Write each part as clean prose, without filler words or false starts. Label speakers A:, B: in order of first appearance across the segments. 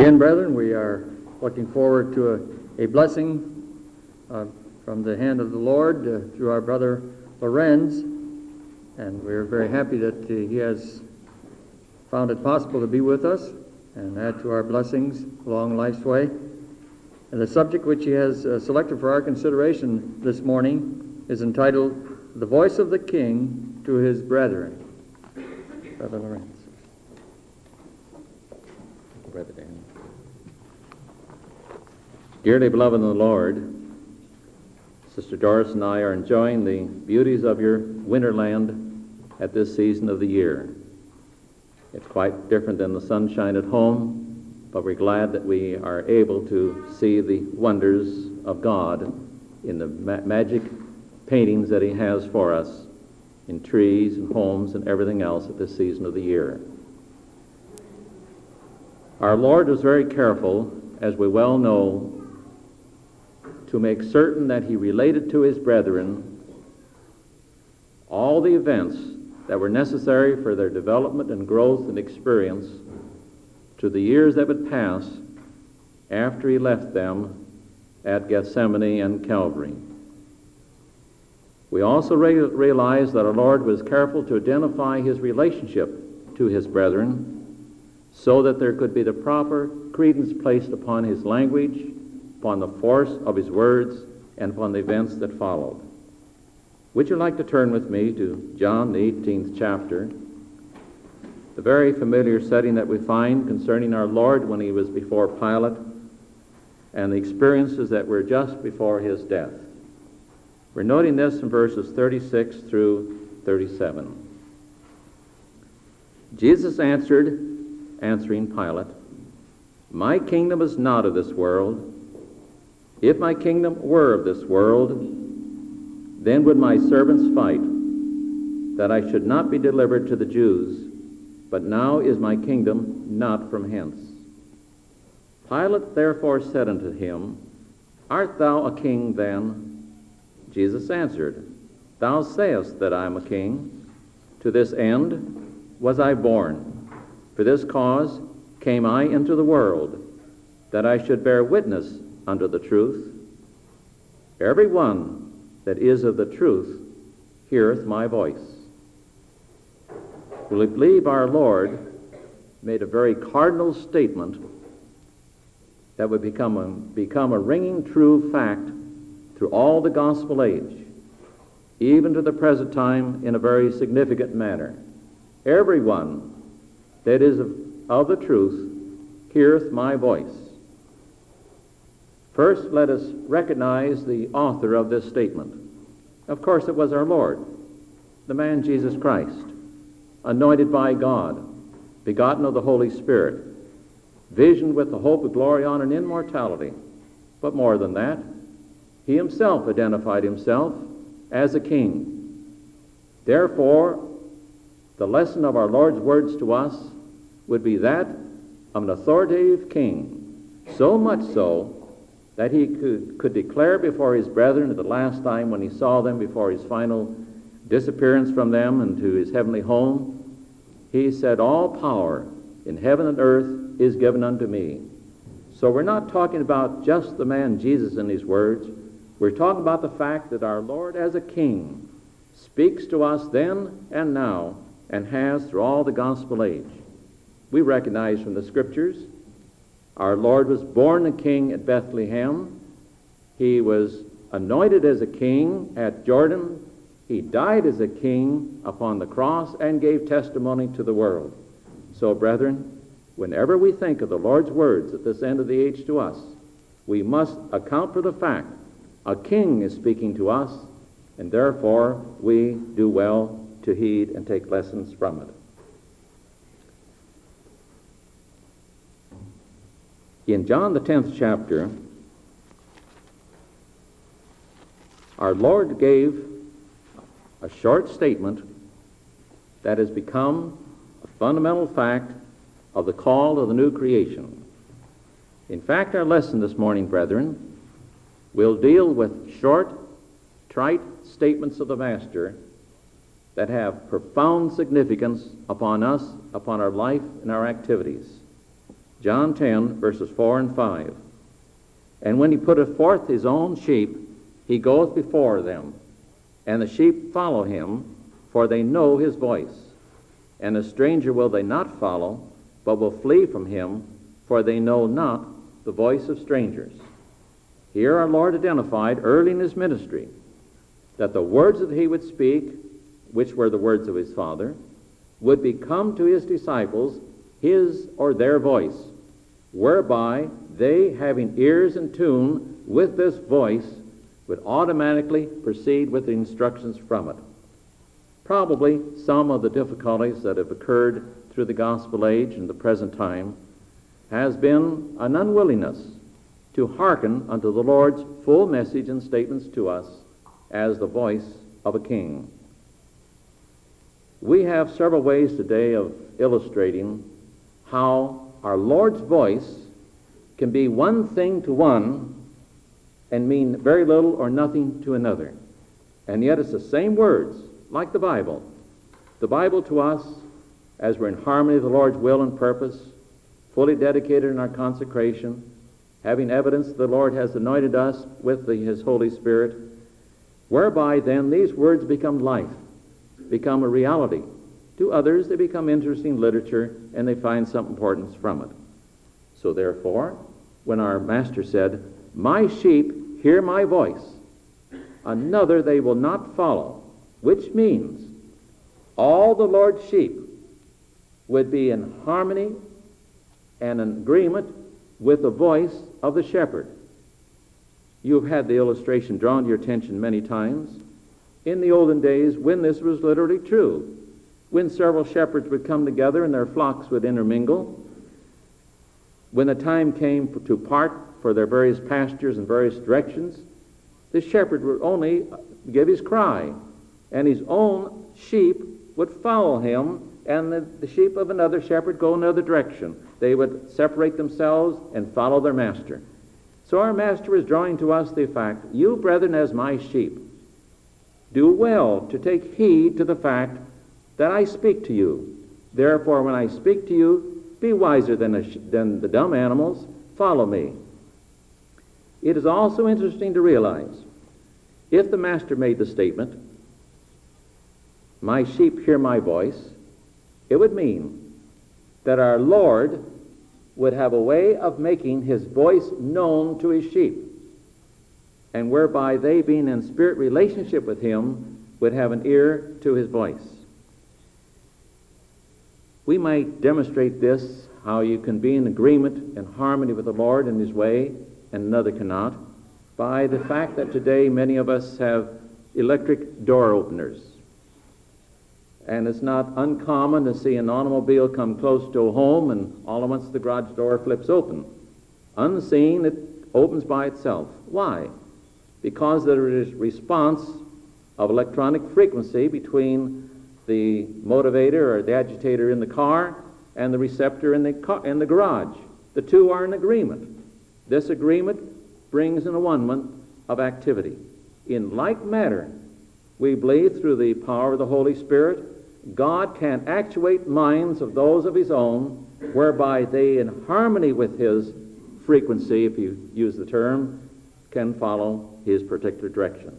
A: Again, brethren, we are looking forward to a blessing from the hand of the Lord through our brother Lorenz, and we're very happy that he has found it possible to be with us and add to our blessings along life's way. And the subject which he has selected for our consideration this morning is entitled, "The Voice of the King to His Brethren." Brother Lorenz.
B: Brother Dan. Dearly beloved in the Lord, Sister Doris and I are enjoying the beauties of your winterland at this season of the year. It's quite different than the sunshine at home, but we're glad that we are able to see the wonders of God in the magic paintings that He has for us in trees and homes and everything else at this season of the year. Our Lord was very careful, as we well know, to make certain that He related to His brethren all the events that were necessary for their development and growth and experience to the years that would pass after He left them at Gethsemane and Calvary. We also realize that our Lord was careful to identify His relationship to His brethren so that there could be the proper credence placed upon His language, upon the force of His words, and upon the events that followed. Would you like to turn with me to John, the 18th chapter, the very familiar setting that we find concerning our Lord when He was before Pilate and the experiences that were just before His death. We're noting this in verses 36 through 37. Jesus answering Pilate, "My kingdom is not of this world. If my kingdom were of this world, then would my servants fight, that I should not be delivered to the Jews. But now is my kingdom not from hence." Pilate therefore said unto him, "Art thou a king then?" Jesus answered, "Thou sayest that I am a king. To this end was I born. For this cause came I into the world, that I should bear witness unto the truth. Every one that is of the truth heareth my voice." We believe our Lord made a very cardinal statement that would become a ringing true fact through all the gospel age, even to the present time in a very significant manner. Everyone that is of the truth heareth my voice. First, let us recognize the author of this statement. Of course, it was our Lord, the man Jesus Christ, anointed by God, begotten of the Holy Spirit, visioned with the hope of glory, honor, and immortality. But more than that, He Himself identified Himself as a king. Therefore, the lesson of our Lord's words to us would be that of an authoritative king, so much so that He could declare before His brethren at the last time when He saw them before His final disappearance from them into His heavenly home, He said, "All power in heaven and earth is given unto me." So we're not talking about just the man Jesus in these words. We're talking about the fact that our Lord as a king speaks to us then and now and has through all the gospel age. We recognize from the Scriptures our Lord was born a king at Bethlehem. He was anointed as a king at Jordan. He died as a king upon the cross and gave testimony to the world. So, brethren, whenever we think of the Lord's words at this end of the age to us, we must account for the fact a king is speaking to us, and therefore we do well to heed and take lessons from it. In John the 10th chapter, our Lord gave a short statement that has become a fundamental fact of the call of the new creation. In fact, our lesson this morning, brethren, will deal with short, trite statements of the Master that have profound significance upon us, upon our life and our activities. John 10, verses 4 and 5. And when he putteth forth his own sheep, he goeth before them, and the sheep follow him, for they know his voice. And a stranger will they not follow, but will flee from him, for they know not the voice of strangers. Here our Lord identified early in his ministry that the words that he would speak, which were the words of his Father, would become to his disciples his or their voice, whereby they, having ears in tune with this voice, would automatically proceed with the instructions from it. Probably some of the difficulties that have occurred through the gospel age and the present time has been an unwillingness to hearken unto the Lord's full message and statements to us as the voice of a king. We have several ways today of illustrating how our Lord's voice can be one thing to one and mean very little or nothing to another. And yet it's the same words, like the Bible. The Bible to us, as we're in harmony with the Lord's will and purpose, fully dedicated in our consecration, having evidence the Lord has anointed us with his Holy Spirit, whereby then these words become life, become a reality. To others, they become interesting literature, and they find some importance from it. So therefore, when our Master said, "My sheep hear my voice, another they will not follow," which means all the Lord's sheep would be in harmony and in agreement with the voice of the shepherd. You've had the illustration drawn to your attention many times. In the olden days, when this was literally true, when several shepherds would come together and their flocks would intermingle, when the time came to part for their various pastures and various directions, the shepherd would only give his cry, and his own sheep would follow him, and the sheep of another shepherd go another direction. They would separate themselves and follow their master. So our Master is drawing to us the fact, you, brethren, as my sheep, do well to take heed to the fact that I speak to you. Therefore, when I speak to you, be wiser than the dumb animals. Follow me. It is also interesting to realize, if the Master made the statement, "My sheep hear my voice," it would mean that our Lord would have a way of making his voice known to his sheep, and whereby they, being in spirit relationship with him, would have an ear to his voice. We might demonstrate this, how you can be in agreement and harmony with the Lord in his way, and another cannot, by the fact that today many of us have electric door openers. And it's not uncommon to see an automobile come close to a home, and all at once the garage door flips open. Unseen, it opens by itself. Why? Because there is response of electronic frequency between the motivator or the agitator in the car and the receptor in the garage. The two are in agreement. This agreement brings an one-ment of activity. In like manner, we believe through the power of the Holy Spirit, God can actuate minds of those of his own, whereby they, in harmony with his frequency, if you use the term, can follow his particular directions.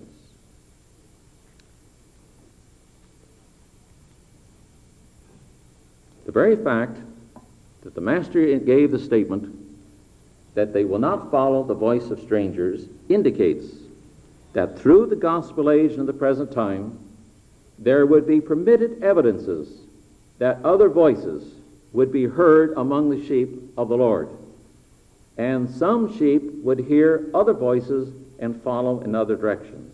B: The very fact that the Master gave the statement that they will not follow the voice of strangers indicates that through the gospel age and the present time, there would be permitted evidences that other voices would be heard among the sheep of the Lord. And some sheep would hear other voices and follow in other directions.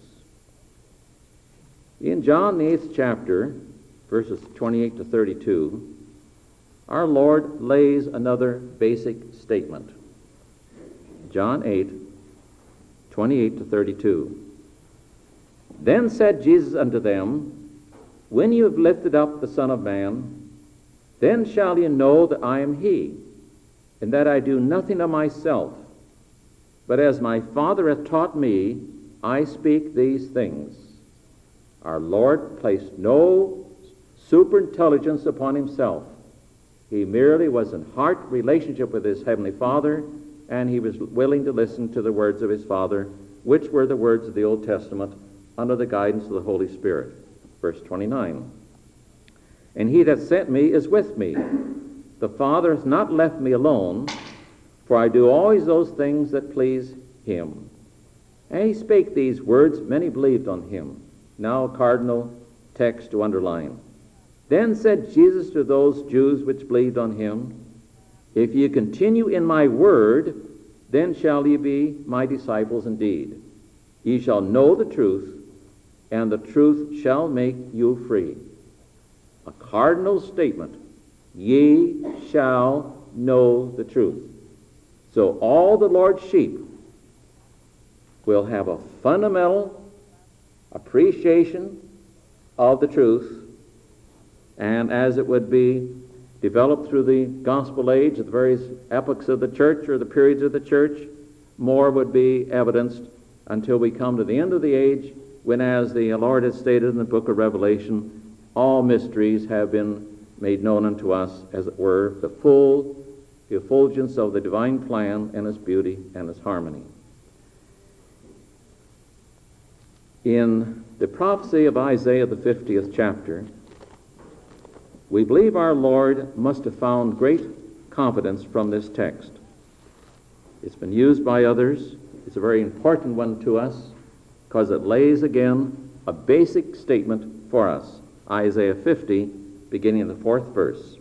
B: In John, the 8th chapter, verses 28 to 32, our Lord lays another basic statement. John 8, 28 to 32. Then said Jesus unto them, When you have lifted up the Son of Man, then shall ye know that I am he, and that I do nothing of myself, but as my Father hath taught me, I speak these things. Our Lord placed no superintelligence upon himself. He merely was in heart relationship with his Heavenly Father, and he was willing to listen to the words of his Father, which were the words of the Old Testament under the guidance of the Holy Spirit. Verse 29. And he that sent me is with me. The Father hath not left me alone, for I do always those things that please him. And he spake these words, many believed on him. Now a cardinal text to underline. Then said Jesus to those Jews which believed on him, If ye continue in my word, then shall ye be my disciples indeed. Ye shall know the truth, and the truth shall make you free. A cardinal statement. Ye shall know the truth. So all the Lord's sheep will have a fundamental appreciation of the truth, and as it would be developed through the gospel age, the various epochs of the church or the periods of the church, more would be evidenced until we come to the end of the age, when, as the Lord has stated in the book of Revelation, all mysteries have been made known unto us, as it were, the full effulgence of the divine plan and its beauty and its harmony. In the prophecy of Isaiah, the 50th chapter, we believe our Lord must have found great confidence from this text. It's been used by others. It's a very important one to us because it lays again a basic statement for us. Isaiah 50, beginning in the 4th verse.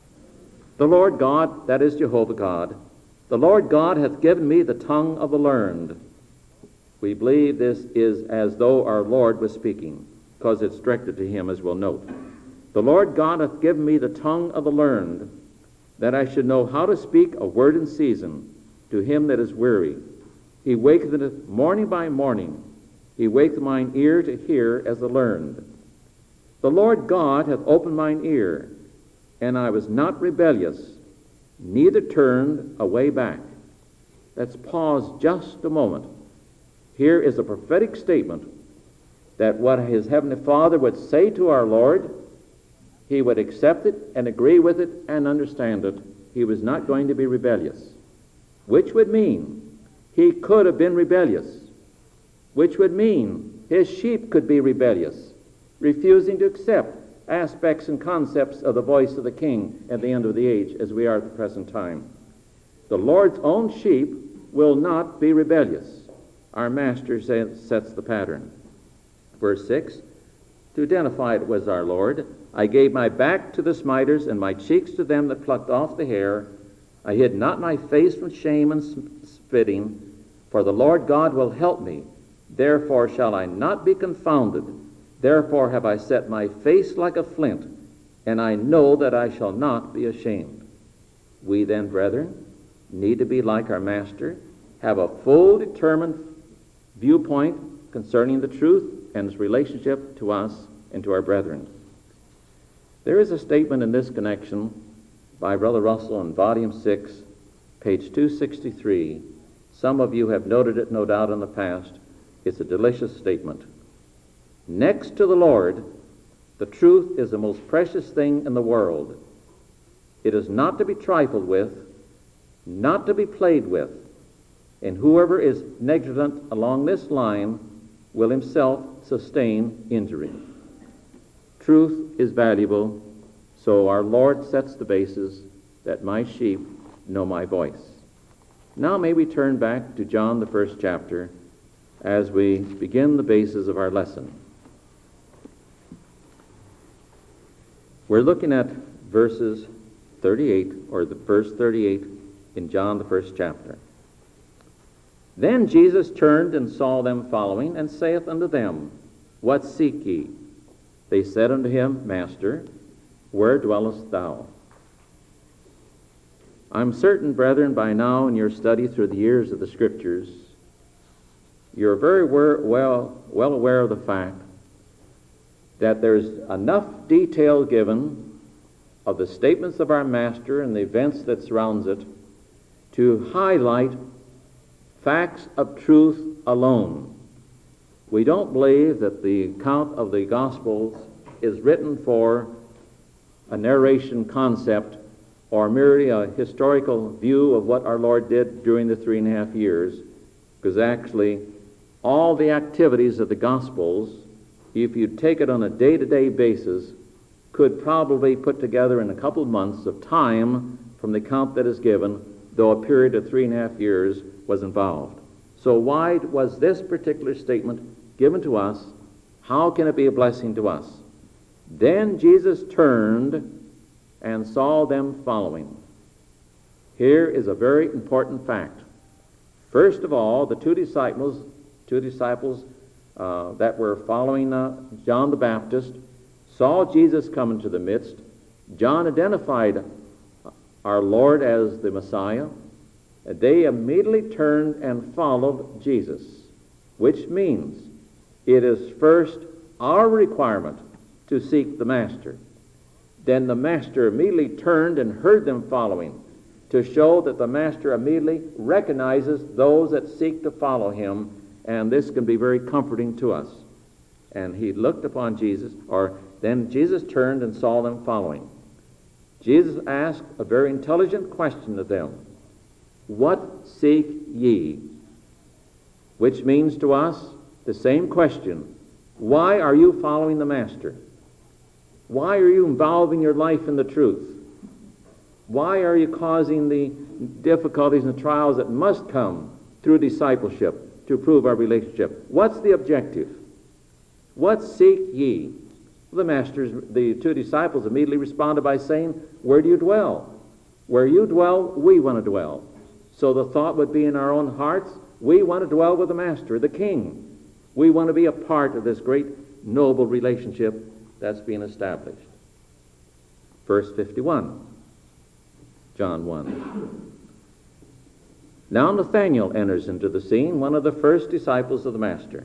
B: The Lord God, that is Jehovah God, the Lord God hath given me the tongue of the learned. We believe this is as though our Lord was speaking, because it's directed to him, as we'll note. The Lord God hath given me the tongue of the learned, that I should know how to speak a word in season to him that is weary. He waketh morning by morning. He waketh mine ear to hear as the learned. The Lord God hath opened mine ear, and I was not rebellious, neither turned away back. Let's pause just a moment. Here is a prophetic statement that what his Heavenly Father would say to our Lord, he would accept it and agree with it and understand it. He was not going to be rebellious, which would mean he could have been rebellious, which would mean his sheep could be rebellious, refusing to accept aspects and concepts of the voice of the King at the end of the age, as we are at the present time. The Lord's own sheep will not be rebellious. Our Master sets the pattern. Verse 6, to identify it was our Lord, I gave my back to the smiters and my cheeks to them that plucked off the hair. I hid not my face from shame and spitting, for the Lord God will help me. Therefore shall I not be confounded. Therefore have I set my face like a flint, and I know that I shall not be ashamed. We then, brethren, need to be like our Master, have a full determined viewpoint concerning the truth and its relationship to us and to our brethren. There is a statement in this connection by Brother Russell in Volume 6, page 263. Some of you have noted it, no doubt, in the past. It's a delicious statement. Next to the Lord, the truth is the most precious thing in the world. It is not to be trifled with, not to be played with, and whoever is negligent along this line will himself sustain injury. Truth is valuable, so our Lord sets the basis that my sheep know my voice. Now may we turn back to John, the 1st chapter, as we begin the basis of our lesson. We're looking at verses 38, or the verse 38 in John, the 1st chapter. Then Jesus turned and saw them following, and saith unto them, What seek ye? They said unto him, Master, where dwellest thou? I'm certain, brethren, by now in your study through the years of the Scriptures, you're very well aware of the fact that there's enough detail given of the statements of our Master and the events that surrounds it to highlight facts of truth alone. We don't believe that the account of the Gospels is written for a narration concept or merely a historical view of what our Lord did during the 3.5 years, because actually all the activities of the Gospels, if you take it on a day-to-day basis, could probably put together in a couple of months of time from the account that is given, though a period of 3.5 years was involved. So why was this particular statement given to us? How can it be a blessing to us? Then Jesus turned and saw them following. Here is a very important fact. First of all, the two disciples that were following John the Baptist saw Jesus come into the midst. John identified our Lord as the Messiah. They immediately turned and followed Jesus, which means it is first our requirement to seek the Master. Then the Master immediately turned and heard them following, to show that the Master immediately recognizes those that seek to follow him, and this can be very comforting to us. And he looked upon Jesus, or then Jesus turned and saw them following. Jesus asked a very intelligent question to them. What seek ye? Which means to us the same question. Why are you following the Master? Why are you involving your life in the truth? Why are you causing the difficulties and the trials that must come through discipleship to prove our relationship? What's the objective? What seek ye? The two disciples immediately responded by saying, where do you dwell? Where you dwell, we want to dwell. So the thought would be in our own hearts, we want to dwell with the Master, the King. We want to be a part of this great, noble relationship that's being established. Verse 51, John 1. Now Nathanael enters into the scene, one of the first disciples of the Master.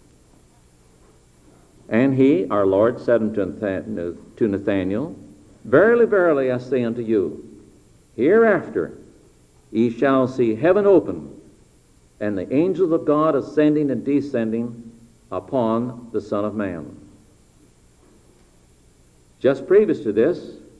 B: And he, our Lord, said unto Nathanael, Verily, verily, I say unto you, hereafter ye shall see heaven open, and the angels of God ascending and descending upon the Son of Man. Just previous to this,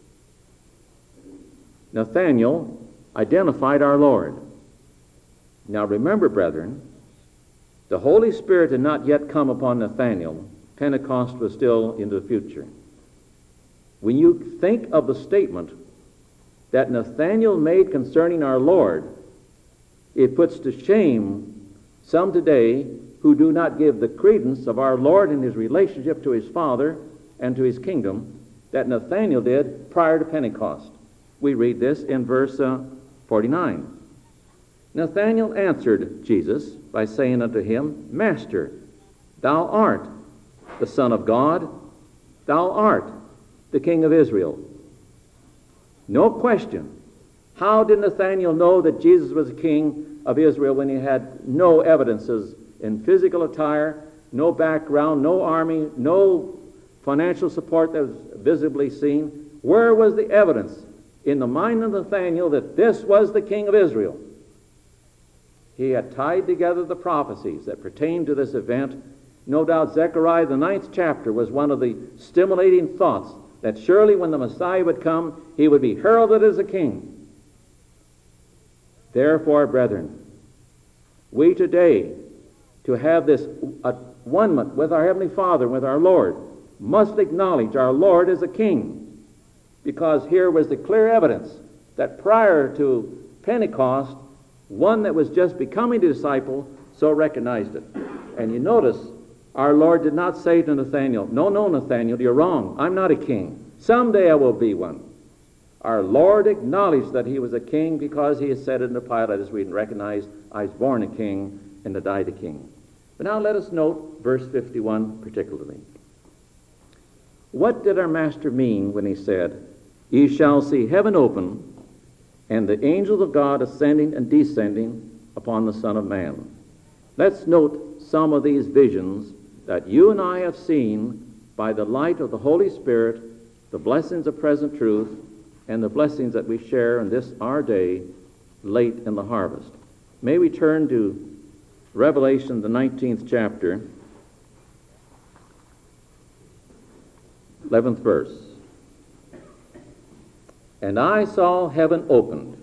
B: Nathanael identified our Lord. Now remember, brethren, the Holy Spirit had not yet come upon Nathanael. Pentecost was still into the future. When you think of the statement that Nathanael made concerning our Lord, it puts to shame some today who do not give the credence of our Lord in his relationship to his Father and to his kingdom that Nathanael did prior to Pentecost. We read this in verse 49. Nathanael answered Jesus by saying unto him, Master, thou art the Son of God, thou art the King of Israel. No question. How did Nathanael know that Jesus was the King of Israel when he had no evidences in physical attire, no background, no army, no financial support that was visibly seen? Where was the evidence in the mind of Nathanael that this was the King of Israel? He had tied together the prophecies that pertained to this event. No doubt Zechariah, the 9th chapter, was one of the stimulating thoughts that surely when the Messiah would come, he would be heralded as a king. Therefore, brethren, we today, to have this one-ment with our Heavenly Father, with our Lord, must acknowledge our Lord as a king, because here was the clear evidence that prior to Pentecost, one that was just becoming a disciple so recognized it. And you notice, our Lord did not say to Nathanael, No, Nathanael, you're wrong. I'm not a king. Someday I will be one. Our Lord acknowledged that he was a king because he has said it in the Pilate, as we recognize, I was born a king and to die a king. But now let us note verse 51 particularly. What did our Master mean when he said, Ye shall see heaven open, and the angels of God ascending and descending upon the Son of Man? Let's note some of these visions that you and I have seen by the light of the Holy Spirit, the blessings of present truth, and the blessings that we share in this our day late in the harvest. May we turn to Revelation, the 19th chapter, 11th verse. And I saw heaven opened,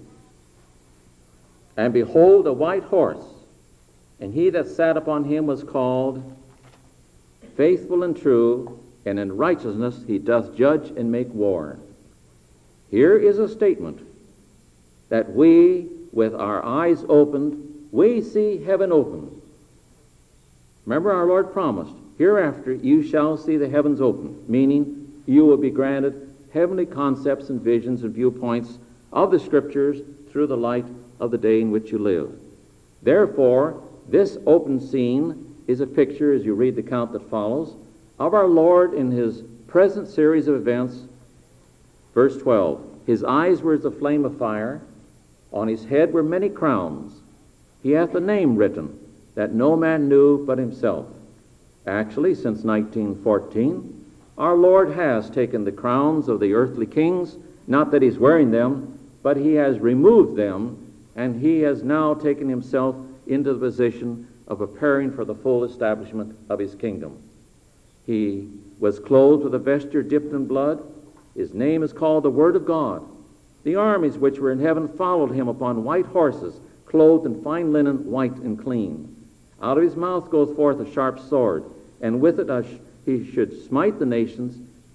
B: and behold, a white horse, and he that sat upon him was called Faithful and True, and in righteousness he doth judge and make war. Here is a statement that we, with our eyes opened, we see heaven opened. Remember, our Lord promised, hereafter you shall see the heavens opened, meaning you will be granted heavenly concepts and visions and viewpoints of the Scriptures through the light of the day in which you live. Therefore, this open scene is a picture, as you read the account that follows, of our Lord in his present series of events. Verse 12, his eyes were as a flame of fire, on his head were many crowns. He hath a name written that no man knew but himself. Actually, since 1914, our Lord has taken the crowns of the earthly kings, not that he's wearing them, but he has removed them, and he has now taken himself into the position of preparing for the full establishment of his kingdom. He was clothed with a vesture dipped in blood. His name is called the Word of God. The armies which were in heaven followed him upon white horses, clothed in fine linen, white and clean. Out of his mouth goes forth a sharp sword, and with it he should smite the nations,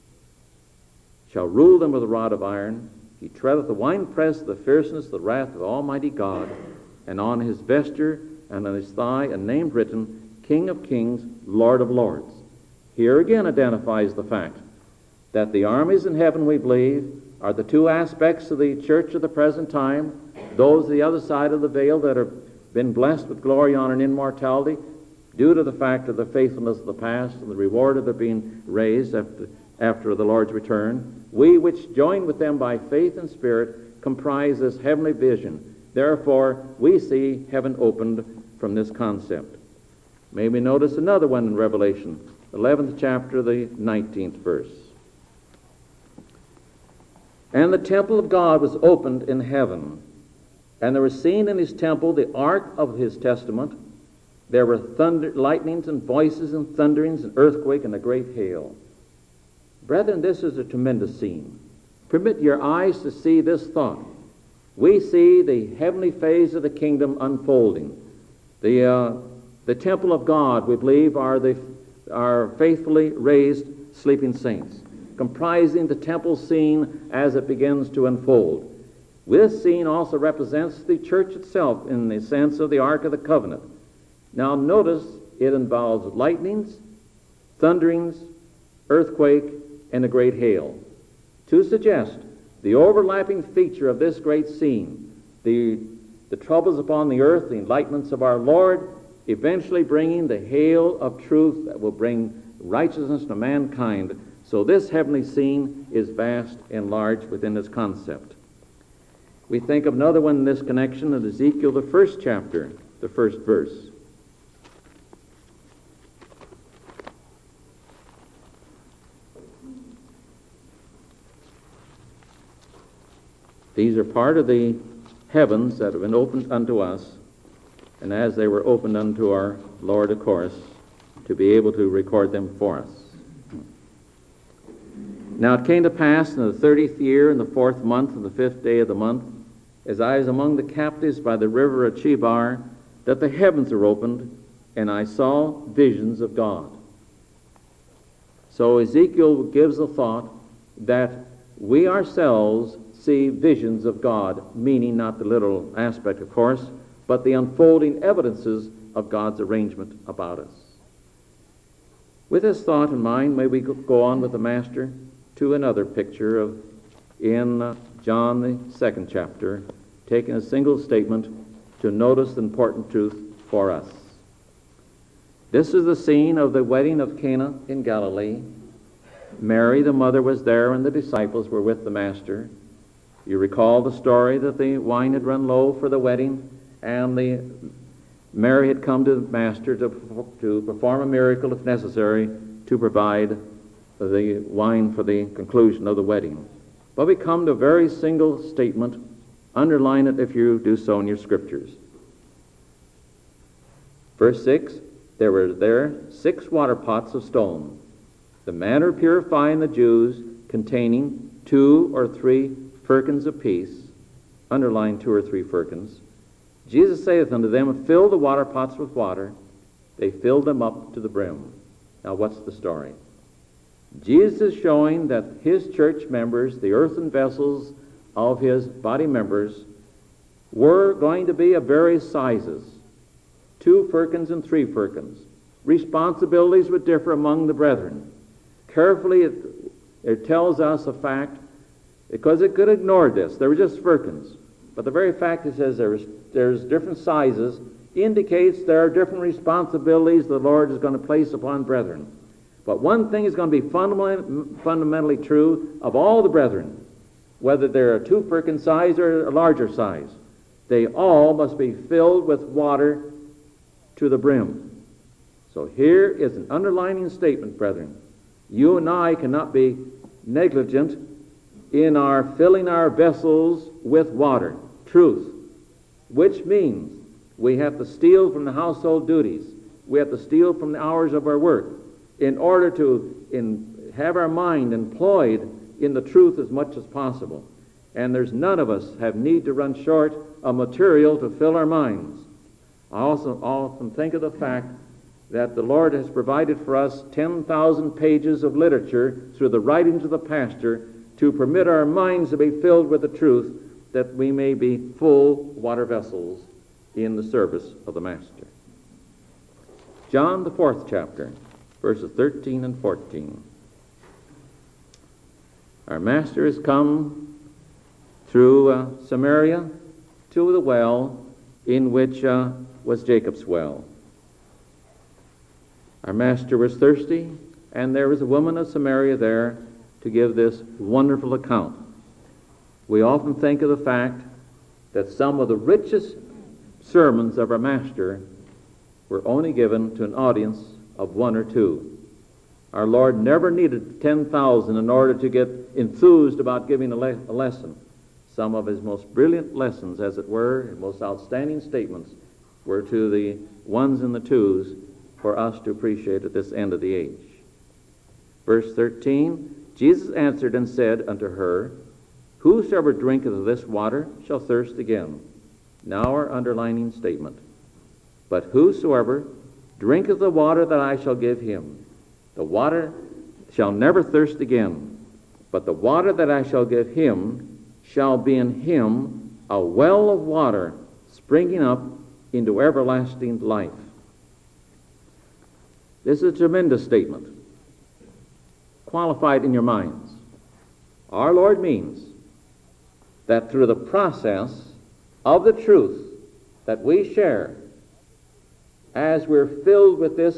B: shall rule them with a rod of iron. He treadeth the winepress of the fierceness of the wrath of Almighty God, and on his vesture and on his thigh a name written, King of Kings, Lord of Lords. Here again identifies the fact that the armies in heaven, we believe, are the two aspects of the church of the present time, those the other side of the veil that have been blessed with glory, honor, and immortality due to the fact of the faithfulness of the past and the reward of their being raised after the Lord's return. We which join with them by faith and spirit comprise this heavenly vision. Therefore, we see heaven opened from this concept. May we notice another one in Revelation, 11th chapter, the 19th verse. And the temple of God was opened in heaven, and there was seen in his temple the ark of his testament. There were lightnings and voices and thunderings and earthquake and a great hail. Brethren, this is a tremendous scene. Permit your eyes to see this thought. We see the heavenly phase of the kingdom unfolding. The temple of God, we believe, are faithfully raised sleeping saints, comprising the temple scene as it begins to unfold. This scene also represents the church itself in the sense of the Ark of the Covenant. Now notice it involves lightnings, thunderings, earthquake, and a great hail. To suggest the overlapping feature of this great scene, the troubles upon the earth, the enlightenments of our Lord, eventually bringing the hail of truth that will bring righteousness to mankind. So this heavenly scene is vast and large within its concept. We think of another one in this connection in Ezekiel, the 1st chapter, the 1st verse. These are part of the heavens that have been opened unto us, and as they were opened unto our Lord, of course, to be able to record them for us. Now it came to pass in the 30th year, in the 4th month, of the 5th day of the month, as I was among the captives by the river of Chebar, that the heavens were opened, and I saw visions of God. So Ezekiel gives the thought that we ourselves see visions of God, meaning not the literal aspect, of course, but the unfolding evidences of God's arrangement about us. With this thought in mind, may we go on with the Master to another picture in John, the 2nd chapter, taking a single statement to notice the important truth for us. This is the scene of the wedding of Cana in Galilee. Mary, the mother, was there, and the disciples were with the Master. You recall the story that the wine had run low for the wedding, and Mary had come to the Master to perform a miracle, if necessary, to provide the wine for the conclusion of the wedding. But we come to a very single statement. Underline it if you do so in your scriptures. Verse 6, there were there 6 water pots of stone, the manner of purifying the Jews, containing 2 or 3 firkins apiece, underline 2 or 3 firkins. Jesus saith unto them, fill the water pots with water. They filled them up to the brim. Now what's the story? Jesus is showing that his church members, the earthen vessels of his body members, were going to be of various sizes, 2 firkins and 3 firkins. Responsibilities would differ among the brethren. Carefully, it tells us a fact, because it could ignore this. They were just firkins. But the very fact it says there's different sizes indicates there are different responsibilities the Lord is going to place upon brethren. But one thing is going to be fundamentally true of all the brethren, whether they're a 2 firkin size or a larger size. They all must be filled with water to the brim. So here is an underlining statement, brethren. You and I cannot be negligent in our filling our vessels with water, truth, which means we have to steal from the household duties. We have to steal from the hours of our work in order to have our mind employed in the truth as much as possible. And there's none of us have need to run short of material to fill our minds. I also often think of the fact that the Lord has provided for us 10,000 pages of literature through the writings of the pastor to permit our minds to be filled with the truth, that we may be full water vessels in the service of the Master. John, the 4th chapter, verses 13 and 14. Our Master has come through Samaria to the well in which was Jacob's well. Our Master was thirsty, and there was a woman of Samaria there to give this wonderful account. We often think of the fact that some of the richest sermons of our Master were only given to an audience of 1 or 2. Our Lord never needed 10,000 in order to get enthused about giving a lesson. Some of his most brilliant lessons, as it were, and most outstanding statements, were to the 1s and the 2s for us to appreciate at this end of the age. Verse 13, Jesus answered and said unto her, whosoever drinketh of this water shall thirst again. Now our underlining statement. But whosoever drinketh the water that I shall give him, the water shall never thirst again, but the water that I shall give him shall be in him a well of water springing up into everlasting life. This is a tremendous statement, qualified in your minds. Our Lord means that through the process of the truth that we share, as we're filled with this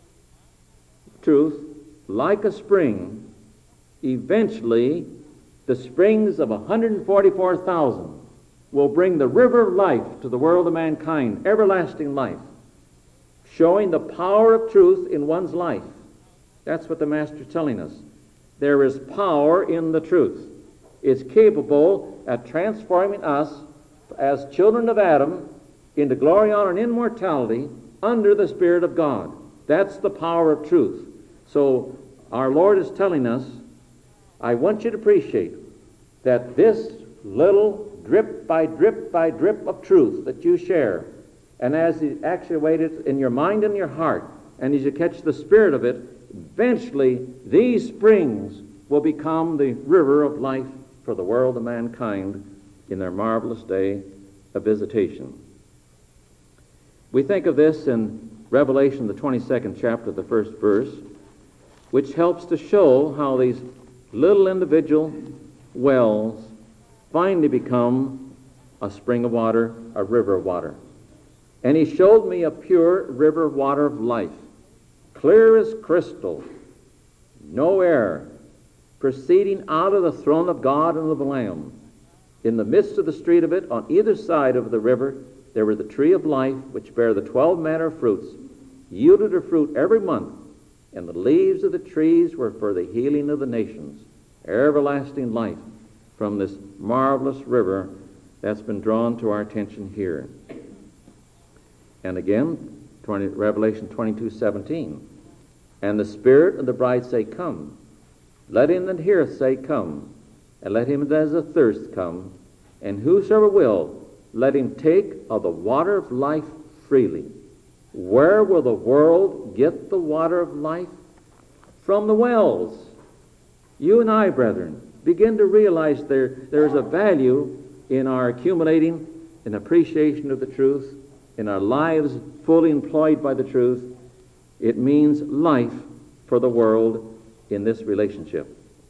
B: truth, like a spring, eventually the springs of 144,000 will bring the river of life to the world of mankind, everlasting life, showing the power of truth in one's life. That's what the Master's telling us. There is power in the truth. It's capable of transforming us as children of Adam into glory, honor, and immortality under the Spirit of God. That's the power of truth. So our Lord is telling us, I want you to appreciate that this little drip by drip by drip of truth that you share, and as it actuates in your mind and your heart, and as you catch the spirit of it, eventually these springs will become the river of life for the world of mankind in their marvelous day of visitation. We think of this in Revelation, the 22nd chapter, the 1st verse, which helps to show how these little individual wells finally become a spring of water, a river of water. And he showed me a pure river of water of life, clear as crystal, no error, proceeding out of the throne of God and of the Lamb. In the midst of the street of it, on either side of the river, there were the tree of life, which bare the 12 manner of fruits, yielded her fruit every month, and the leaves of the trees were for the healing of the nations. Everlasting life from this marvelous river that's been drawn to our attention here. And again, Revelation 22:17. And the Spirit and the bride say, Come. Let him that heareth say, Come. and let him that is athirst come, and whosoever will, let him take of the water of life freely. Where will the world get the water of life? From the wells. You and I, brethren, begin to realize there's a value in our accumulating an appreciation of the truth, in our lives fully employed by the truth. It means life for the world in this relationship.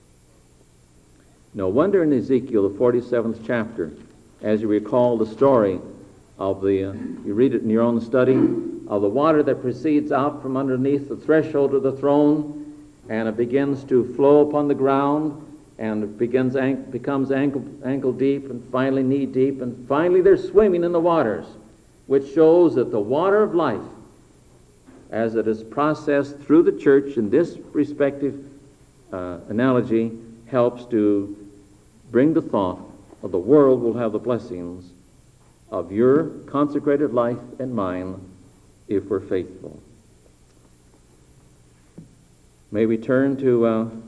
B: No wonder in Ezekiel, the 47th chapter, as you recall the story of you read it in your own study, of the water that proceeds out from underneath the threshold of the throne, and it begins to flow upon the ground, and it becomes ankle deep, and finally knee deep, and finally they're swimming in the waters, which shows that the water of life, as it is processed through the church in this respective analogy, helps to bring the thought of the world will have the blessings of your consecrated life and mine if we're faithful. May we turn to,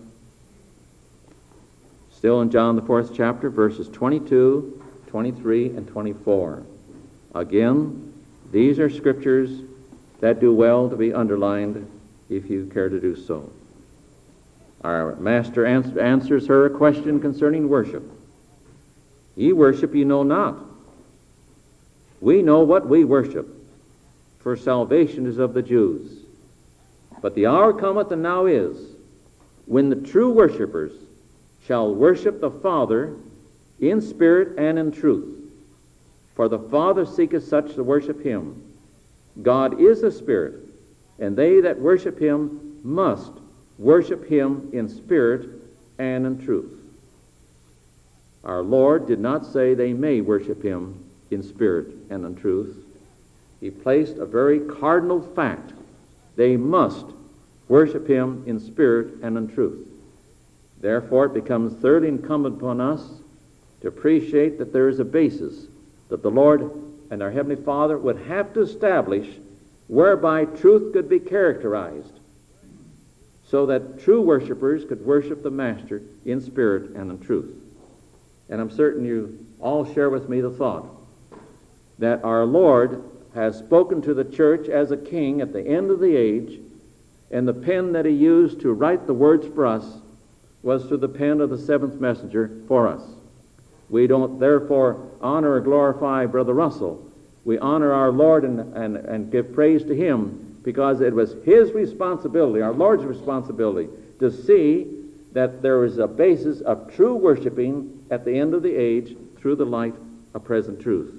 B: still in John the 4th chapter, verses 22, 23, and 24. Again, these are scriptures that do well to be underlined if you care to do so. Our master answers her a question concerning worship. Ye worship ye know not. We know what we worship, for salvation is of the Jews. But the hour cometh, and now is, when the true worshipers shall worship the Father in spirit and in truth. For the Father seeketh such to worship him. God is a spirit, and they that worship him must worship him in spirit and in truth. Our Lord did not say they may worship him in spirit and in truth. He placed a very cardinal fact. They must worship him in spirit and in truth. Therefore, it becomes thoroughly incumbent upon us to appreciate that there is a basis that the Lord and our Heavenly Father would have to establish whereby truth could be characterized, so that true worshipers could worship the Master in spirit and in truth. And I'm certain you all share with me the thought that our Lord has spoken to the church as a king at the end of the age, and the pen that he used to write the words for us was through the pen of the seventh messenger for us. We don't therefore honor or glorify Brother Russell. We honor our Lord and give praise to him, because it was his responsibility, our Lord's responsibility, to see that there is a basis of true worshiping at the end of the age through the light of present truth.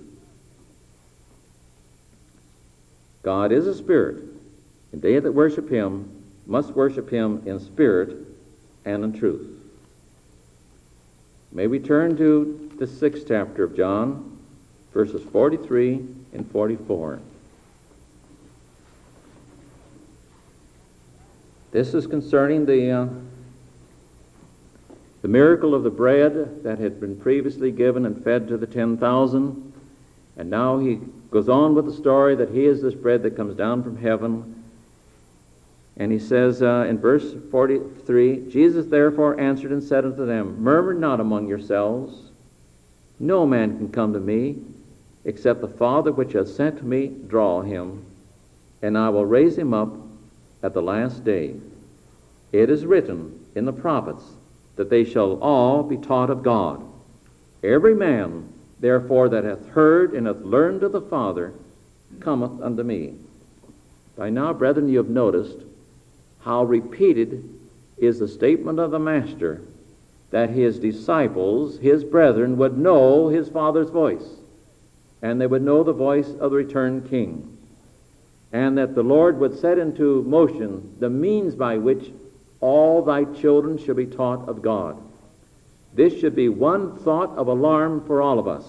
B: God is a spirit, and they that worship him must worship him in spirit and in truth. May we turn to the 6th chapter of John, verses 43 and 44. This is concerning the miracle of the bread that had been previously given and fed to the 10,000. And now he goes on with the story that he is this bread that comes down from heaven. And he says in verse 43, Jesus therefore answered and said unto them, Murmur not among yourselves. No man can come to me, except the Father which hath sent me draw him, and I will raise him up at the last day. It is written in the prophets that they shall all be taught of God. Every man, therefore, that hath heard and hath learned of the Father cometh unto me. By now, brethren, you have noticed how repeated is the statement of the Master that his disciples, his brethren, would know his Father's voice, and they would know the voice of the returned King, and that the Lord would set into motion the means by which all thy children shall be taught of God. This should be one thought of alarm for all of us.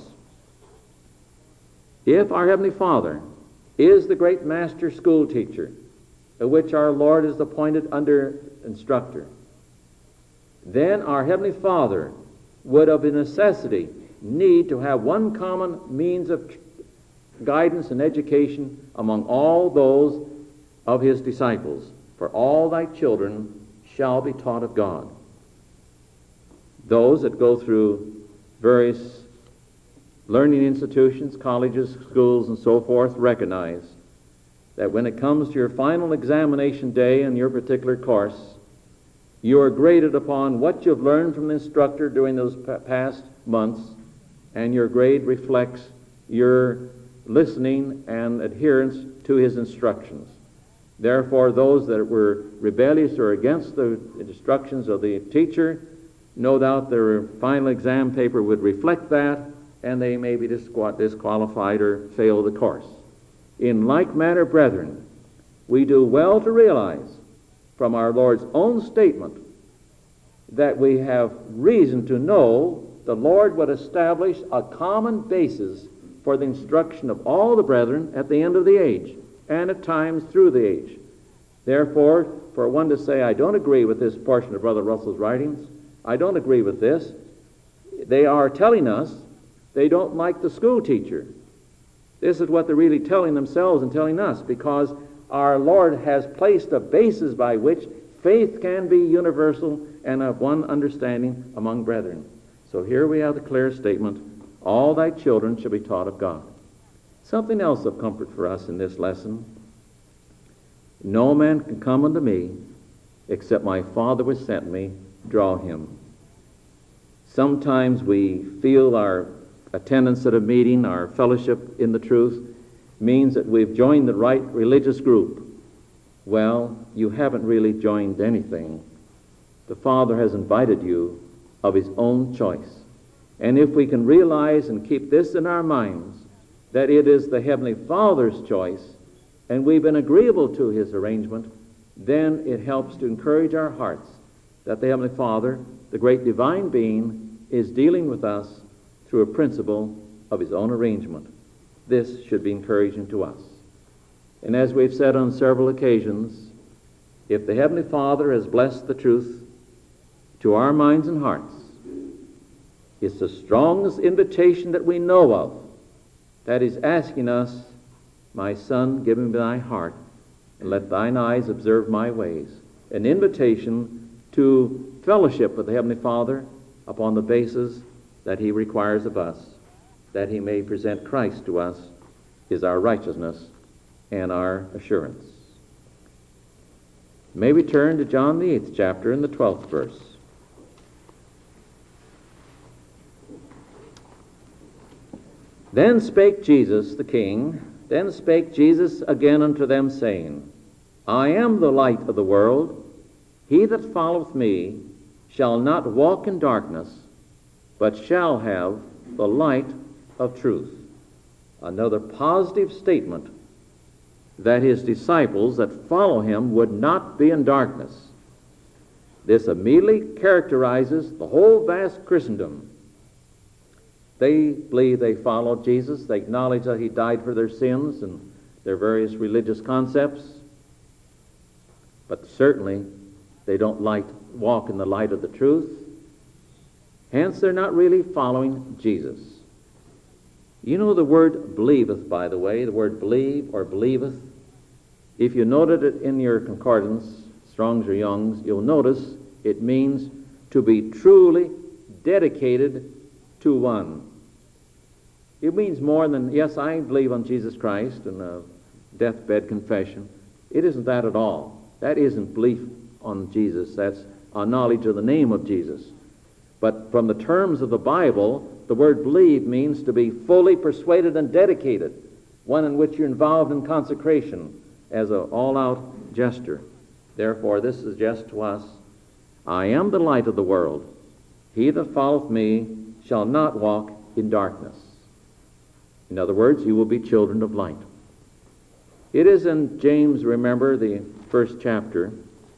B: If our Heavenly Father is the great master school teacher, of which our Lord is appointed under instructor, then our Heavenly Father would of necessity need to have one common means of guidance and education among all those of his disciples. For all thy children shall be taught of God. Those that go through various learning institutions, colleges, schools, and so forth, recognize that when it comes to your final examination day in your particular course, you are graded upon what you've learned from the instructor during those past months, and your grade reflects your listening and adherence to his instructions. Therefore, those that were rebellious or against the instructions of the teacher, no doubt their final exam paper would reflect that, and they may be disqualified or fail the course. In like manner, brethren, we do well to realize from our Lord's own statement that we have reason to know the Lord would establish a common basis for the instruction of all the brethren at the end of the age, and at times through the age. Therefore, for one to say, I don't agree with this portion of Brother Russell's writings, I don't agree with this, they are telling us they don't like the school teacher. This is what they're really telling themselves and telling us, because our Lord has placed a basis by which faith can be universal and of one understanding among brethren. So here we have the clear statement, all thy children shall be taught of God. Something else of comfort for us in this lesson. No man can come unto me except my Father which sent me draw him. Sometimes we feel our attendance at a meeting, our fellowship in the truth, means that we've joined the right religious group. Well, you haven't really joined anything. The Father has invited you of his own choice. And if we can realize and keep this in our minds, that it is the Heavenly Father's choice, and we've been agreeable to his arrangement, then it helps to encourage our hearts that the Heavenly Father, the great divine being, is dealing with us through a principle of his own arrangement. This should be encouraging to us. And as we've said on several occasions, if the Heavenly Father has blessed the truth to our minds and hearts, it's the strongest invitation that we know of that is asking us, my son, give me thy heart, and let thine eyes observe my ways. An invitation to fellowship with the Heavenly Father upon the basis that he requires of us, that he may present Christ to us, is our righteousness and our assurance. May we turn to John the 8th chapter and the 12th verse. Then spake Jesus the King, then spake Jesus again unto them, saying, I am the light of the world. He that followeth me shall not walk in darkness, but shall have the light of truth. Another positive statement that his disciples that follow him would not be in darkness. This immediately characterizes the whole vast Christendom. They believe they follow Jesus. They acknowledge that he died for their sins and their various religious concepts. But certainly they don't walk in the light of the truth. Hence, they're not really following Jesus. You know the word believeth, by the way, the word believe or believeth. If you noted it in your concordance, Strong's or Young's, you'll notice it means to be truly dedicated to one. It means more than, yes, I believe on Jesus Christ and a deathbed confession. It isn't that at all. That isn't belief on Jesus. That's a knowledge of the name of Jesus. But from the terms of the Bible, the word believe means to be fully persuaded and dedicated, one in which you're involved in consecration as an all-out gesture. Therefore, this suggests to us, I am the light of the world. He that followeth me shall not walk in darkness. In other words, you will be children of light. It is in James, remember, the first chapter,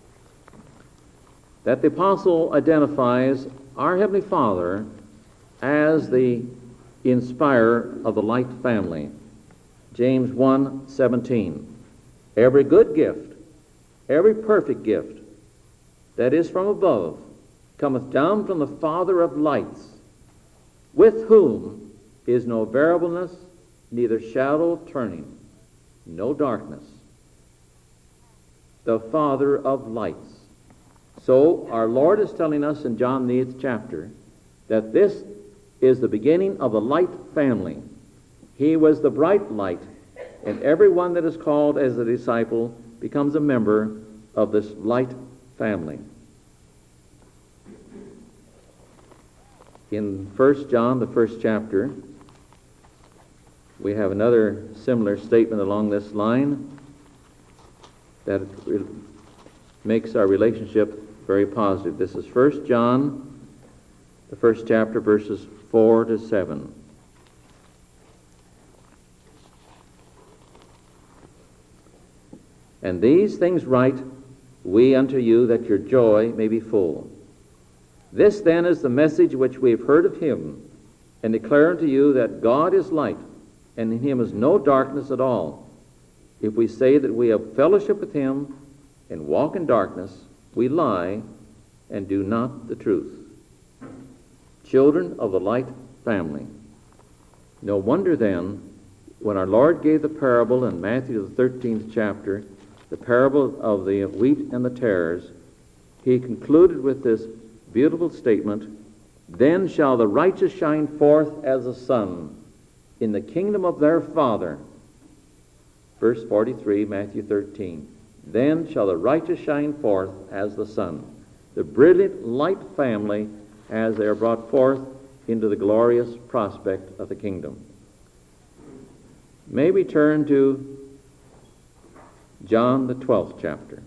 B: that the apostle identifies our Heavenly Father as the inspirer of the light family. James 1:17. Every good gift, every perfect gift that is from above cometh down from the Father of lights, with whom is no variableness, neither shadow of turning, no darkness. The Father of lights. So our Lord is telling us in John the 8th chapter that this is the beginning of the light family. He was the bright light, and everyone that is called as a disciple becomes a member of this light family. In 1 John, the first chapter, we have another similar statement along this line that makes our relationship very positive. This is 1 John, the first chapter, verses 4 to 7. And these things write we unto you, that your joy may be full. This then is the message which we have heard of him, and declare unto you that God is light, and in him is no darkness at all. If we say that we have fellowship with him and walk in darkness, we lie and do not the truth. Children of the light family. No wonder then, when our Lord gave the parable in Matthew the 13th chapter, the parable of the wheat and the tares, he concluded with this beautiful statement, then shall the righteous shine forth as the sun in the kingdom of their Father. Verse 43, Matthew 13. Then shall the righteous shine forth as the sun. The brilliant light family as they are brought forth into the glorious prospect of the kingdom. May we turn to John the 12th chapter.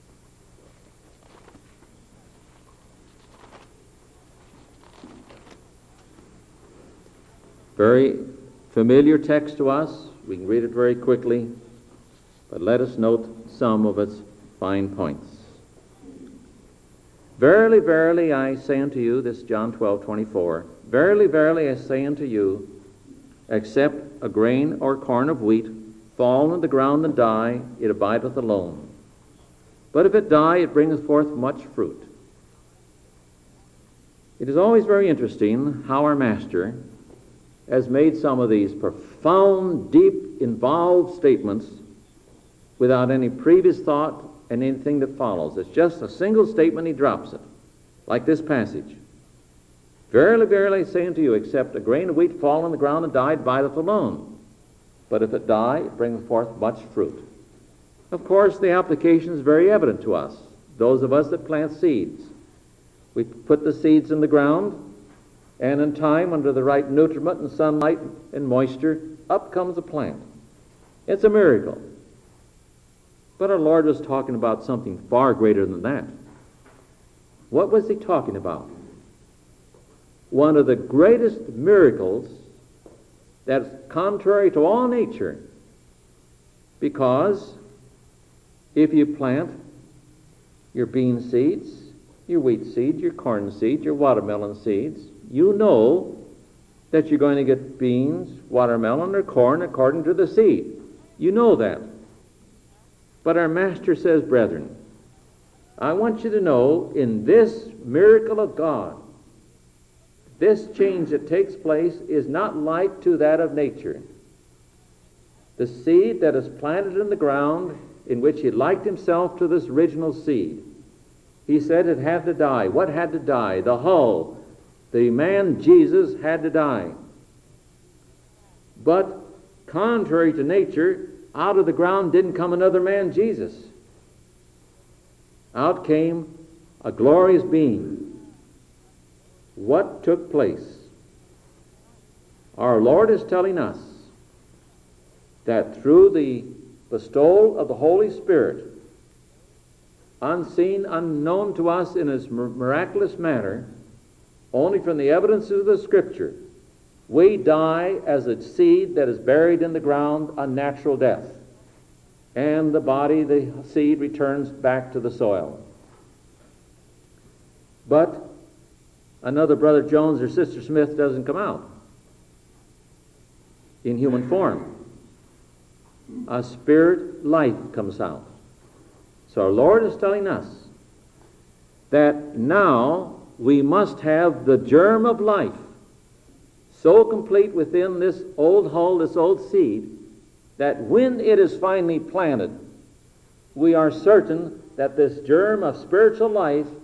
B: Very familiar text to us. We can read it very quickly, but let us note some of its fine points. Verily, verily, I say unto you, this is John 12:24, verily, verily, I say unto you, except a grain or corn of wheat fall on the ground and die, it abideth alone. But if it die, it bringeth forth much fruit. It is always very interesting how our Master has made some of these profound, deep, involved statements without any previous thought and anything that follows. It's just a single statement, he drops it, like this passage. Verily, verily, I say unto you, except a grain of wheat fall on the ground and die, it abideth alone. But if it die, it bringeth forth much fruit. Of course, the application is very evident to us, those of us that plant seeds. We put the seeds in the ground, and in time, under the right nutriment and sunlight and moisture, up comes a plant. It's a miracle. But our Lord was talking about something far greater than that. What was he talking about? One of the greatest miracles that's contrary to all nature, because if you plant your bean seeds, your wheat seeds, your corn seeds, your watermelon seeds, you know that you're going to get beans, watermelon, or corn according to the seed. You know that. But our Master says, brethren, I want you to know in this miracle of God, this change that takes place is not like to that of nature. The seed that is planted in the ground, in which he liked himself to this original seed, he said it had to die. What had to die? The hull. The man Jesus had to die. But contrary to nature, out of the ground didn't come another man Jesus. Out came a glorious being. What took place? Our Lord is telling us that through the bestowal of the Holy Spirit, unseen, unknown to us in his miraculous manner, only from the evidences of the Scripture, we die as a seed that is buried in the ground, a natural death. And the body, the seed, returns back to the soil. But another Brother Jones or Sister Smith doesn't come out in human form. A spirit life comes out. So our Lord is telling us that now we must have the germ of life so complete within this old hull, this old seed, that when it is finally planted, we are certain that this germ of spiritual life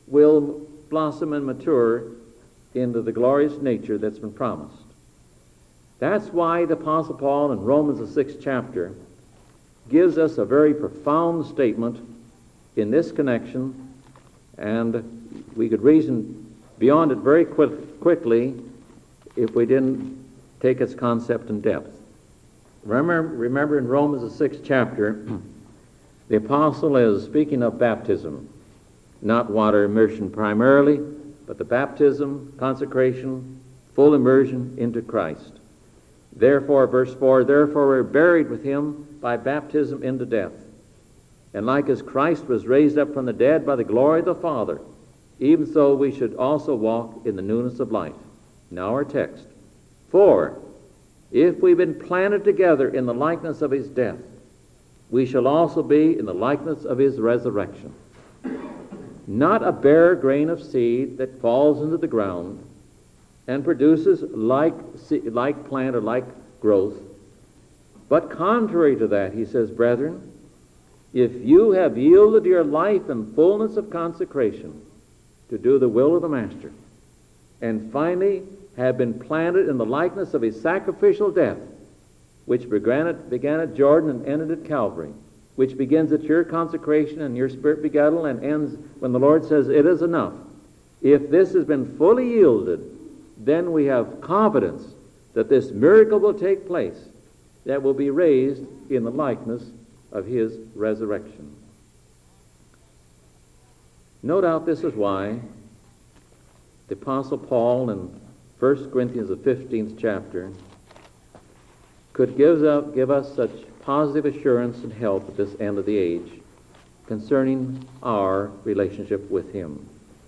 B: will blossom and mature into the glorious nature that's been promised. That's why the Apostle Paul in Romans, the 6th chapter, gives us a very profound statement in this connection, and we could reason beyond it very quickly if we didn't take its concept in depth. Remember in Romans, the 6th chapter, the apostle is speaking of baptism, not water immersion primarily, but the baptism, consecration, full immersion into Christ. Therefore, verse 4, therefore we're buried with him by baptism into death. And like as Christ was raised up from the dead by the glory of the Father, even so we should also walk in the newness of life. Now our text. For if we've been planted together in the likeness of his death, we shall also be in the likeness of his resurrection. Not a bare grain of seed that falls into the ground and produces like plant or like growth, but contrary to that, he says, brethren, if you have yielded your life in fullness of consecration to do the will of the Master, and finally have been planted in the likeness of his sacrificial death, which began at Jordan and ended at Calvary, which begins at your consecration and your spirit begettal and ends when the Lord says it is enough. If this has been fully yielded, then we have confidence that this miracle will take place, that will be raised in the likeness of his resurrection. No doubt this is why the Apostle Paul in 1 Corinthians, the 15th chapter, could give us such positive assurance and help at this end of the age concerning our relationship with him.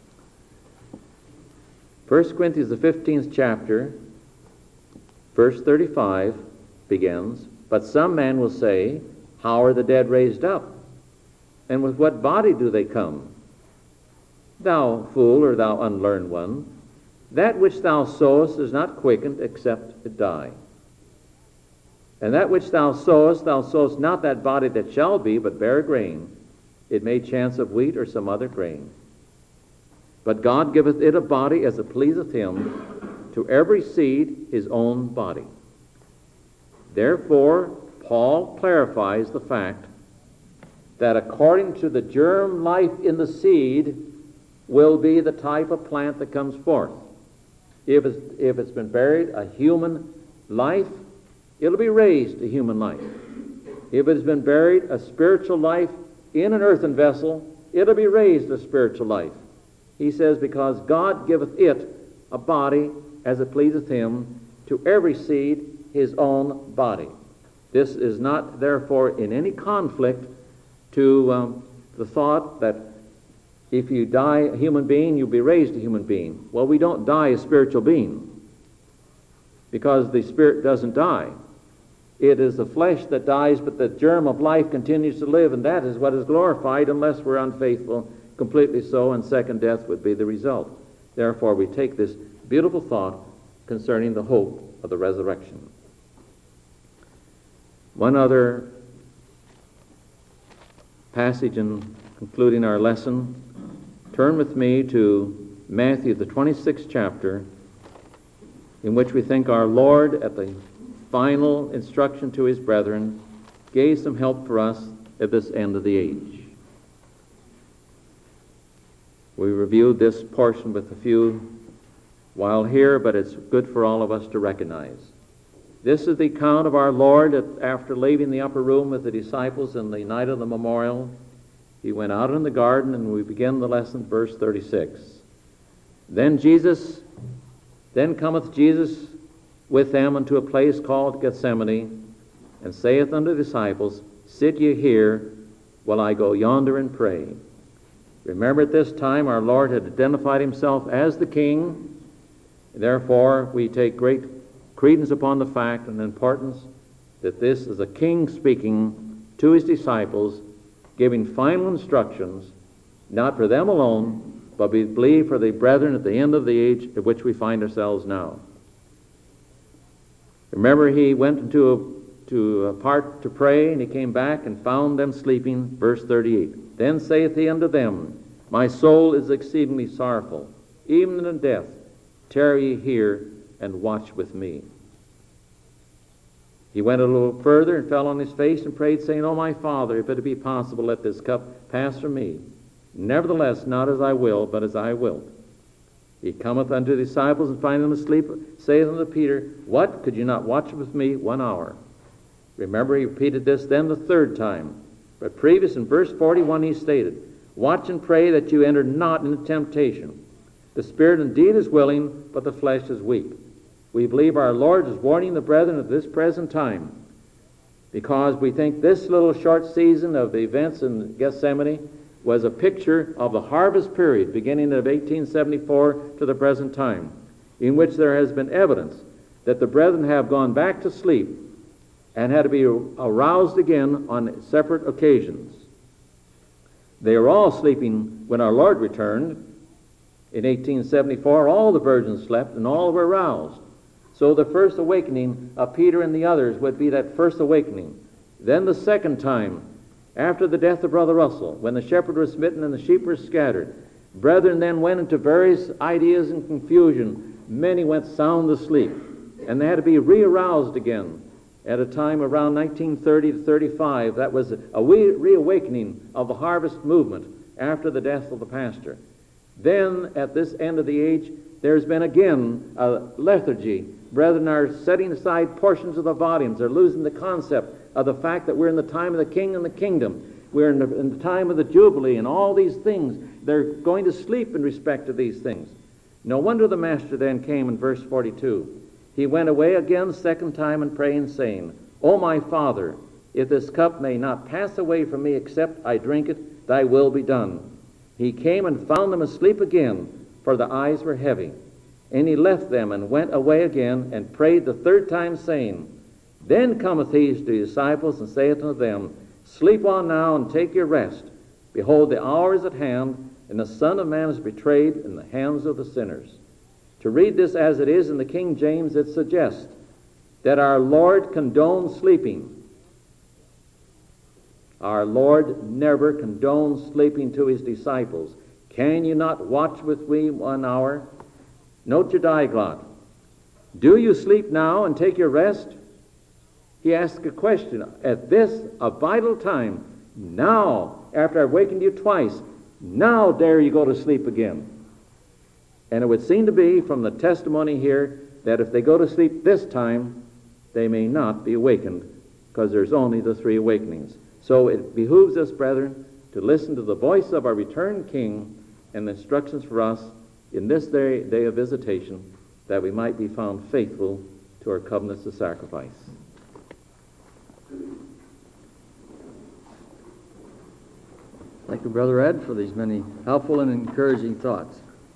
B: 1 Corinthians, the 15th chapter, verse 35 begins, but some man will say, how are the dead raised up? And with what body do they come? Thou fool, or thou unlearned one, that which thou sowest is not quickened except it die. And that which thou sowest not that body that shall be, but bare grain. It may chance of wheat or some other grain. But God giveth it a body as it pleaseth him, to every seed his own body. Therefore, Paul clarifies the fact that according to the germ life in the seed will be the type of plant that comes forth. If it's been buried a human life, it'll be raised a human life. If it has been buried a spiritual life in an earthen vessel, it'll be raised a spiritual life. He says, because God giveth it a body as it pleaseth him, to every seed his own body. This is not, therefore, in any conflict to the thought that if you die a human being, you'll be raised a human being. Well, we don't die a spiritual being, because the spirit doesn't die. It is the flesh that dies, but the germ of life continues to live, and that is what is glorified unless we're unfaithful, completely so, and second death would be the result. Therefore, we take this beautiful thought concerning the hope of the resurrection. One other passage in concluding our lesson. Turn with me to Matthew, the 26th chapter, in which we think our Lord, at the final instruction to his brethren, gave some help for us at this end of the age. We reviewed this portion with a few while here, but it's good for all of us to recognize. This is the account of our Lord after leaving the upper room with the disciples in the night of the memorial. He went out in the garden, and we begin the lesson, verse 36. Then cometh Jesus with them unto a place called Gethsemane, and saith unto the disciples, Sit ye here, while I go yonder and pray. Remember, at this time our Lord had identified himself as the King. Therefore, we take great credence upon the fact and importance that this is a king speaking to his disciples, giving final instructions, not for them alone, but we believe for the brethren at the end of the age at which we find ourselves now. Remember, he went into a part to pray, and he came back and found them sleeping. Verse 38. Then saith he unto them, My soul is exceedingly sorrowful, even in death. Tarry ye here and watch with me. He went a little further and fell on his face and prayed, saying, O my Father, if it be possible, let this cup pass from me. Nevertheless, not as I will, but as I wilt. He cometh unto the disciples, and finding them asleep, saith unto Peter, What? Could you not watch with me 1 hour? Remember, he repeated this then the third time. But previous in verse 41 he stated, Watch and pray that you enter not into temptation. The spirit indeed is willing, but the flesh is weak. We believe our Lord is warning the brethren at this present time, because we think this little short season of the events in Gethsemane was a picture of the harvest period beginning of 1874 to the present time, in which there has been evidence that the brethren have gone back to sleep and had to be aroused again on separate occasions. They were all sleeping when our Lord returned. In 1874, all the virgins slept and all were roused. So the first awakening of Peter and the others would be that first awakening. Then the second time, after the death of Brother Russell, when the shepherd was smitten and the sheep were scattered, brethren then went into various ideas and confusion. Many went sound asleep, and they had to be re-aroused again at a time around 1930 to 35. That was a reawakening of the harvest movement after the death of the pastor. Then, at this end of the age, there's been again a lethargy. Brethren are setting aside portions of the volumes. They're losing the concept of the fact that we're in the time of the King and the kingdom. We're in the time of the Jubilee and all these things. They're going to sleep in respect to these things. No wonder the Master then came in verse 42. He went away again the second time and praying, saying, O my Father, if this cup may not pass away from me except I drink it, thy will be done. He came and found them asleep again, for the eyes were heavy. And he left them and went away again and prayed the third time, saying, Then cometh he to his disciples and saith unto them, Sleep on now and take your rest. Behold, the hour is at hand, and the Son of Man is betrayed in the hands of the sinners. To read this as it is in the King James, it suggests that our Lord condones sleeping. Our Lord never condones sleeping to his disciples. Can you not watch with me 1 hour? Note your diglot. Do you sleep now and take your rest? He asks a question at this, a vital time. Now, after I've wakened you twice, now dare you go to sleep again. And it would seem to be from the testimony here that if they go to sleep this time, they may not be awakened, because there's only the 3 awakenings. So it behooves us, brethren, to listen to the voice of our returned King and the instructions for us in this day of visitation, that we might be found faithful to our covenants of sacrifice.
A: Thank you, Brother Ed, for these many helpful and encouraging thoughts.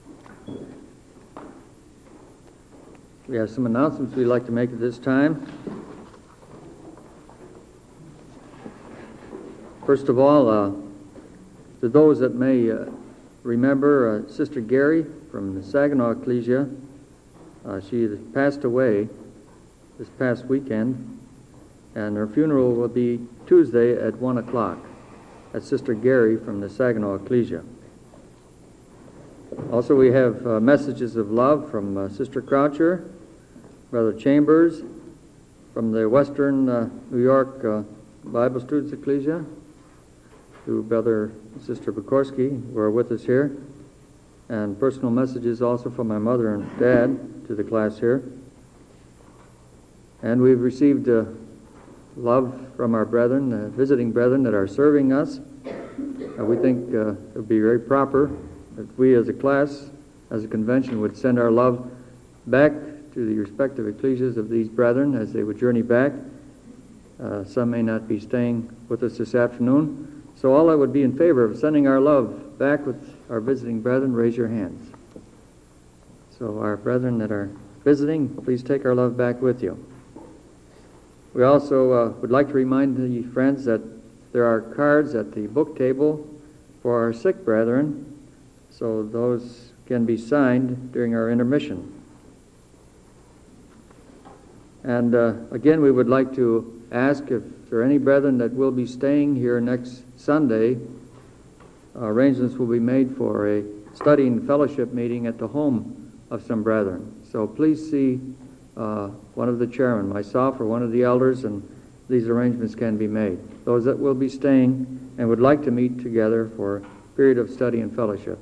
A: We have some announcements we'd like to make at this time. First of all, to those that may remember Sister Gary from the Saginaw Ecclesia, she passed away this past weekend, and her funeral will be Tuesday at 1 o'clock. That's Sister Gary from the Saginaw Ecclesia. Also, we have messages of love from Sister Croucher, Brother Chambers, from the Western New York Bible Students Ecclesia, to Brother and Sister Bukorski, who are with us here, and personal messages also from my mother and dad to the class here. And we've received love from our brethren, visiting brethren that are serving us. We think it would be very proper if we as a class, as a convention, would send our love back to the respective ecclesias of these brethren as they would journey back. Some may not be staying with us this afternoon. So all that would be in favor of sending our love back with our visiting brethren, raise your hands. So our brethren that are visiting, please take our love back with you. We also would like to remind the friends that there are cards at the book table for our sick brethren, so those can be signed during our intermission. And again, we would like to ask if there are any brethren that will be staying here next Sunday arrangements will be made for a study and fellowship meeting at the home of some brethren. So please see one of the chairmen, myself, or one of the elders, and these arrangements can be made. Those that will be staying and would like to meet together for a period of study and fellowship.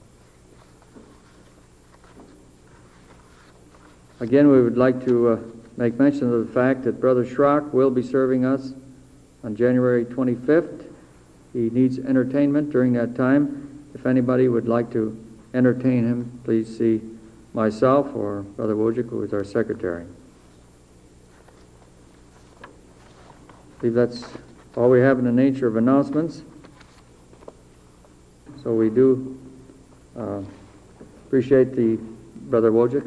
A: Again, we would like to make mention of the fact that Brother Schrock will be serving us on January 25th. He needs entertainment during that time. If anybody would like to entertain him, please see myself or Brother Wojcik, who is our secretary. I believe that's all we have in the nature of announcements. So we do appreciate the Brother Wojcik.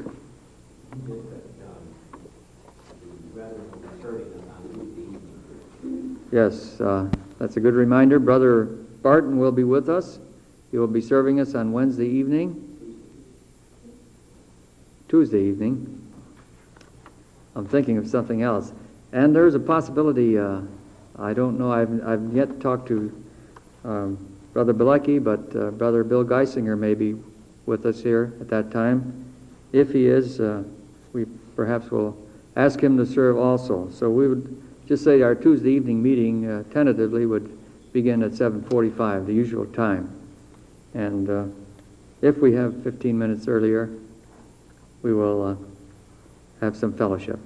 A: Yes, that's a good reminder. Brother Barton will be with us. He will be serving us on Wednesday evening. Tuesday evening. I'm thinking of something else. And there's a possibility, I don't know, I've yet talked to Brother Bilecki, but Brother Bill Geisinger may be with us here at that time. If he is, we perhaps will ask him to serve also. So we would just say our Tuesday evening meeting tentatively would begin at 7:45, the usual time. And if we have 15 minutes earlier, we will have some fellowship.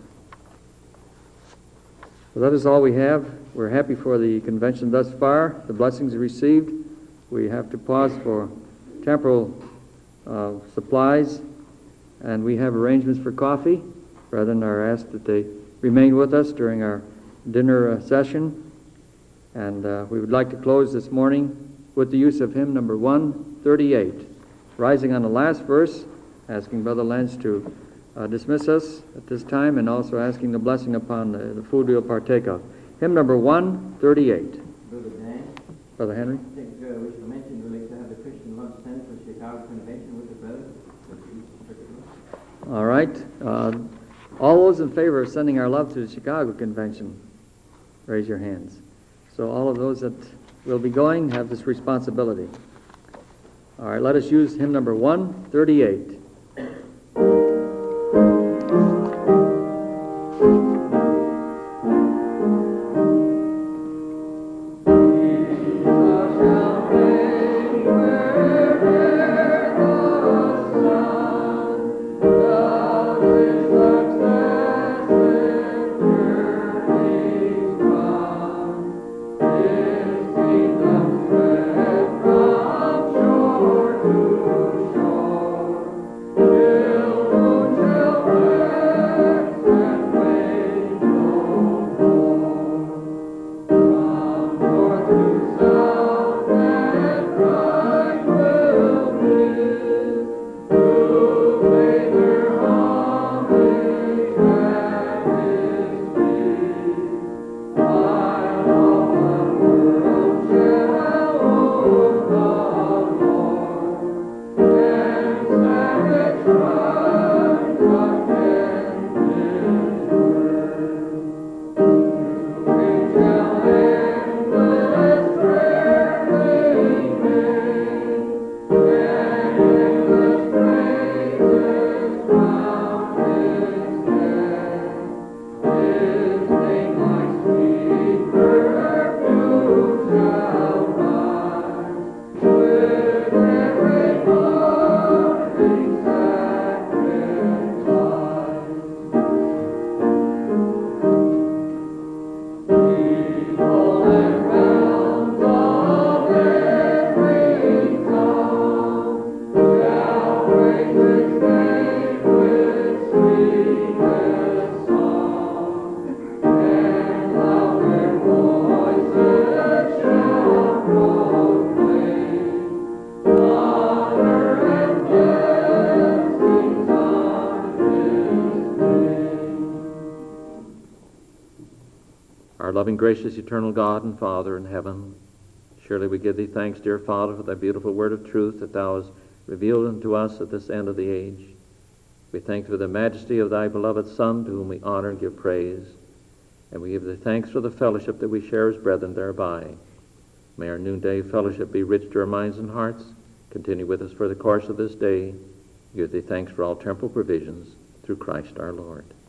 A: So that is all we have. We're happy for the convention thus far, the blessings received. We have to pause for temporal supplies, and we have arrangements for coffee. Brethren are asked that they remain with us during our dinner session. And we would like to close this morning with the use of hymn number 138, rising on the last verse, asking Brother Lenz to dismiss us at this time, and also asking the blessing upon the food we'll partake of. Hymn number 138.
C: Brother Dan.
A: Brother Henry.
C: I think we should mention we'd like to have the Christian lunch tent for the Chicago Convention with the brothers.
A: All right. All those in favor of sending our love to the Chicago Convention, raise your hands. So all of those that will be going have this responsibility. All right, let us use hymn number 138.
B: Our loving, gracious, eternal God and Father in heaven, surely we give thee thanks, dear Father, for thy beautiful word of truth that thou hast revealed unto us at this end of the age. We thank thee for the majesty of thy beloved Son, to whom we honor and give praise. And we give thee thanks for the fellowship that we share as brethren thereby. May our noonday fellowship be rich to our minds and hearts. Continue with us for the course of this day. Give thee thanks for all temporal provisions through Christ our Lord.